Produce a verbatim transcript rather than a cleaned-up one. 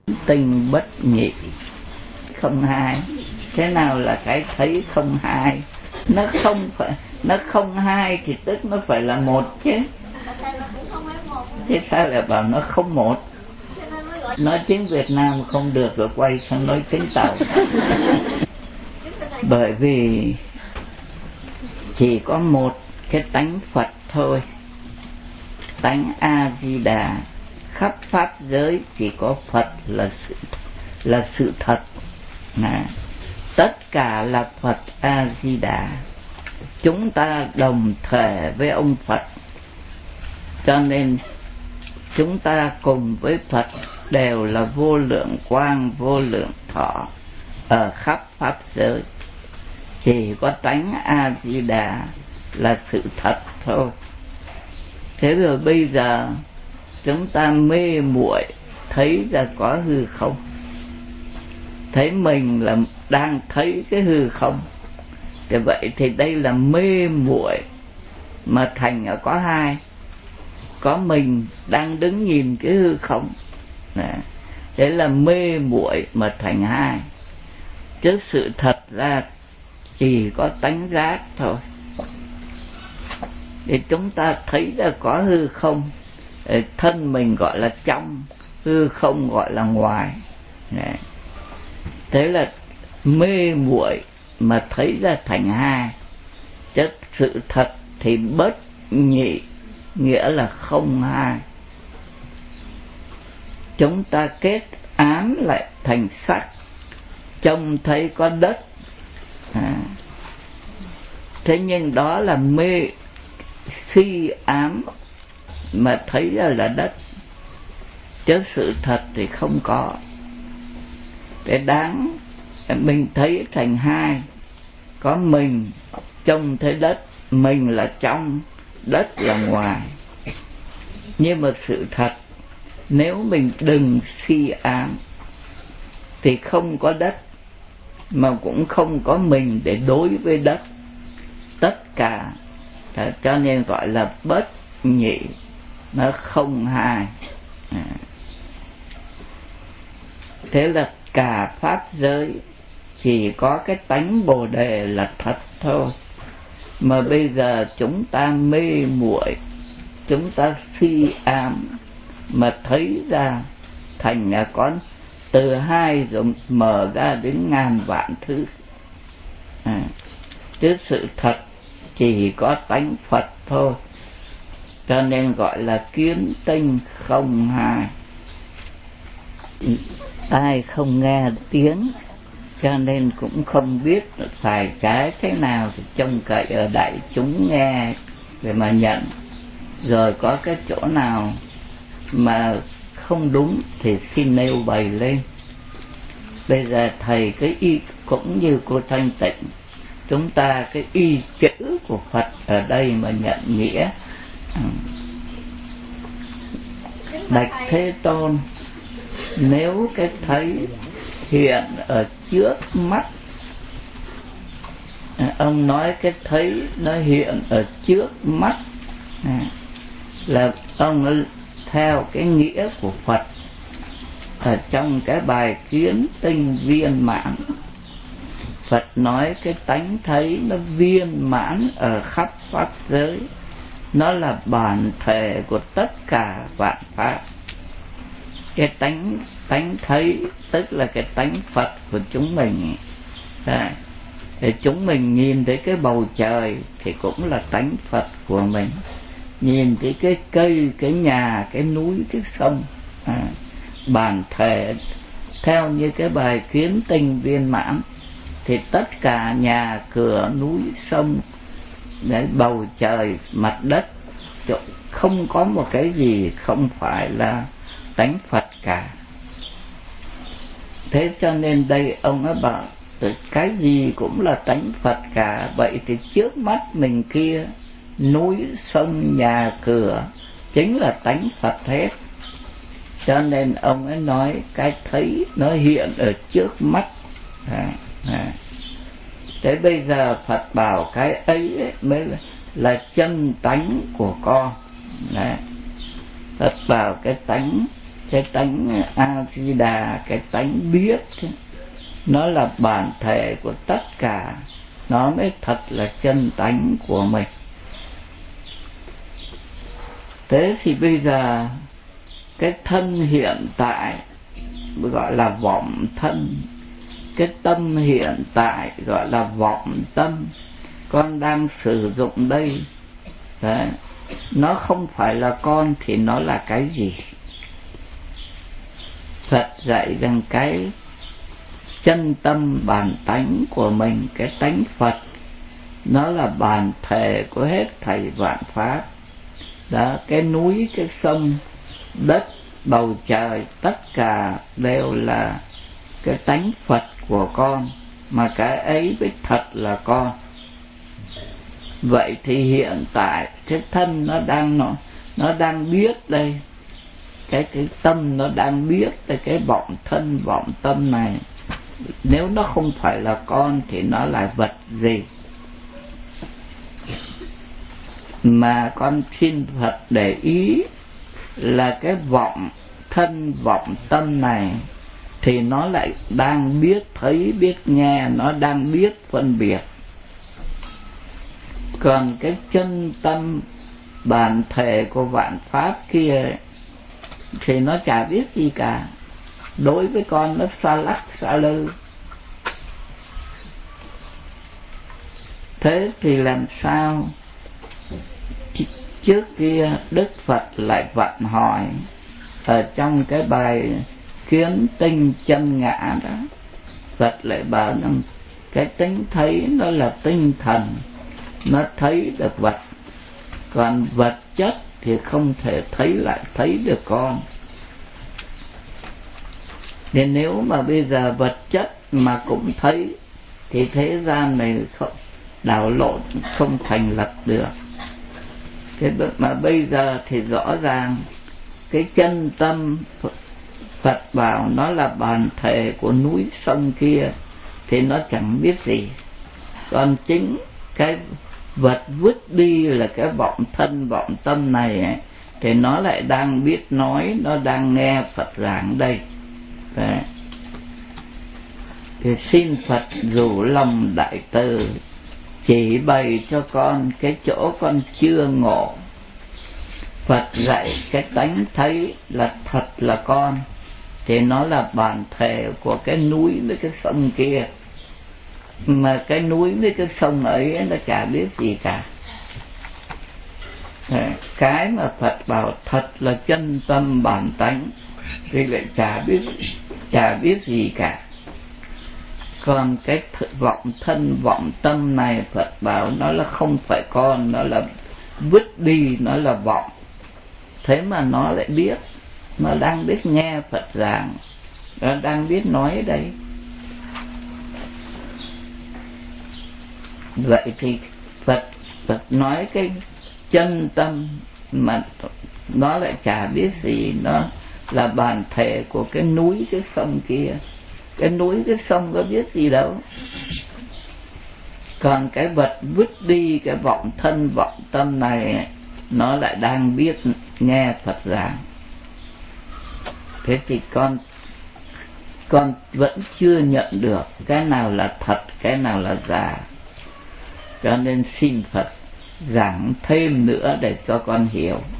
tinh bất nhị, không hai. Thế nào là cái thấy không hai? Nó không phải, nó không hai thì tức nó phải là một chứ. Thế sao lại bảo nó không một? Nói tiếng Việt Nam không được rồi quay sang nói tiếng Tàu. Bởi vì chỉ có một cái tánh Phật thôi, tánh A Di Đà. Khắp pháp giới chỉ có Phật là sự là sự thật. À, tất cả là Phật A Di Đà. Chúng ta đồng thể với ông Phật, cho nên chúng ta cùng với Phật đều là vô lượng quang, vô lượng thọ ở khắp pháp giới. Chỉ có tánh A Di Đà là sự thật thôi. Thế rồi bây giờ chúng ta mê muội thấy ra có hư không, thấy mình là đang thấy cái hư không. Thì vậy thì đây là mê muội mà thành ở có hai. Có mình đang đứng nhìn cái hư không, thế là mê muội mà thành hai. Chứ sự thật ra chỉ có tánh giác thôi. Thì chúng ta thấy ra có hư không, thân mình gọi là trong, hư không gọi là ngoài. Thế là mê muội mà thấy ra thành hai. Chứ sự thật thì bất nhị, nghĩa là không hai. Chúng ta kết ám lại thành sắc, trông thấy có đất. À, thế nhưng đó là mê si ám mà thấy ra là đất, chứ sự thật thì không có. Cái đáng mình thấy thành hai, có mình trông thấy đất, mình là trong, đất là ngoài. Nhưng mà sự thật, nếu mình đừng si ám thì không có đất, mà cũng không có mình để đối với đất. Tất cả, cho nên gọi là bất nhị, nó không hai. À, thế là cả pháp giới chỉ có cái tánh Bồ Đề là thật thôi. Mà bây giờ chúng ta mê muội, chúng ta si ám mà thấy ra thành là con từ hai rồi mở ra đến ngàn vạn thứ. À, chứ sự thật chỉ có tánh Phật thôi, cho nên gọi là kiến tinh không hai. Ai không nghe tiếng cho nên cũng không biết phải trái thế nào, thì trông cậy ở đại chúng nghe để mà nhận. Rồi có cái chỗ nào mà không đúng thì xin nêu bày lên. Bây giờ thầy cái y cũng như cô Thanh Tịnh, chúng ta cái y chữ của Phật ở đây mà nhận nghĩa. Bạch Thế Tôn, nếu cái thấy hiện ở trước mắt, ông nói cái thấy nó hiện ở trước mắt là ông theo cái nghĩa của Phật ở trong cái bài Kiến Tinh viên mãn. Phật nói cái tánh thấy nó viên mãn ở khắp pháp giới, nó là bản thể của tất cả vạn pháp. Cái tánh tánh thấy tức là cái tánh Phật của chúng mình. À, thì chúng mình nhìn thấy cái bầu trời thì cũng là tánh Phật của mình. Nhìn thấy cái cây, cái nhà, cái núi, cái sông, à, bản thể theo như cái bài Kiến Tinh viên mãn thì tất cả nhà cửa, núi sông, đấy, bầu trời, mặt đất, không có một cái gì không phải là tánh Phật cả. Thế cho nên đây ông ấy bảo cái gì cũng là tánh Phật cả. Vậy thì trước mắt mình kia, núi sông nhà cửa chính là tánh Phật hết. Cho nên ông ấy nói cái thấy nó hiện ở trước mắt. À, à. Thế bây giờ Phật bảo cái ấy, ấy mới là, là chân tánh của con. Đấy. Phật bảo cái tánh cái tánh A Di Đà, cái tánh biết, nó là bản thể của tất cả, nó mới thật là chân tánh của mình. Thế thì bây giờ cái thân hiện tại gọi là vọng thân, cái tâm hiện tại gọi là vọng tâm, con đang sử dụng đây. Đấy, nó không phải là con thì nó là cái gì? Phật dạy rằng cái chân tâm bản tánh của mình, cái tánh Phật, nó là bản thể của hết thảy vạn pháp. Đó, cái núi, cái sông, đất, bầu trời, tất cả đều là cái tánh Phật của con, mà cái ấy mới thật là con. Vậy thì hiện tại cái thân nó đang nó, nó đang biết đây, cái cái tâm nó đang biết đây, cái vọng thân vọng tâm này, nếu nó không phải là con thì nó là vật gì? Mà con xin Phật để ý là cái vọng thân vọng tâm này thì nó lại đang biết thấy biết nghe, nó đang biết phân biệt. Còn cái chân tâm bản thể của vạn pháp kia thì nó chả biết gì cả. Đối với con nó xa lắc xa lơ. Thế thì làm sao? Trước kia Đức Phật lại vận hỏi ở trong cái bài Kiến Tinh Chân Ngã đó, Phật lại bảo rằng cái tính thấy nó là tinh thần, nó thấy được vật, còn vật chất thì không thể thấy lại thấy được con. Nên nếu mà bây giờ vật chất mà cũng thấy thì thế gian này không đảo lộn, không thành lập được. Thế mà bây giờ thì rõ ràng cái chân tâm Phật bảo nó là bản thể của núi sông kia thì nó chẳng biết gì. Còn chính cái vật vứt đi là cái vọng thân vọng tâm này ấy, thì nó lại đang biết nói, nó đang nghe Phật giảng đây. Đấy. Thì xin Phật rủ lòng đại từ chỉ bày cho con cái chỗ con chưa ngộ. Phật dạy cái tánh thấy là thật là con thì nó là bản thể của cái núi với cái sông kia, mà cái núi với cái sông ấy nó chả biết gì cả. Cái mà Phật bảo thật là chân tâm bản tánh thì lại chả biết chả biết gì cả. Còn cái vọng thân vọng tâm này Phật bảo nó là không phải con, nó là vứt đi, nó là vọng. Thế mà nó lại biết, nó đang biết nghe Phật giảng, nó đang biết nói đây. Vậy thì Phật Phật nói cái chân tâm mà nó lại chả biết gì, nó là bản thể của cái núi cái sông kia. Cái núi cái sông có biết gì đâu. Còn cái vật vứt đi cái vọng thân vọng tâm này, nó lại đang biết nghe Phật giảng. Thế thì con con vẫn chưa nhận được cái nào là thật, cái nào là giả. Cho nên xin Phật giảng thêm nữa để cho con hiểu.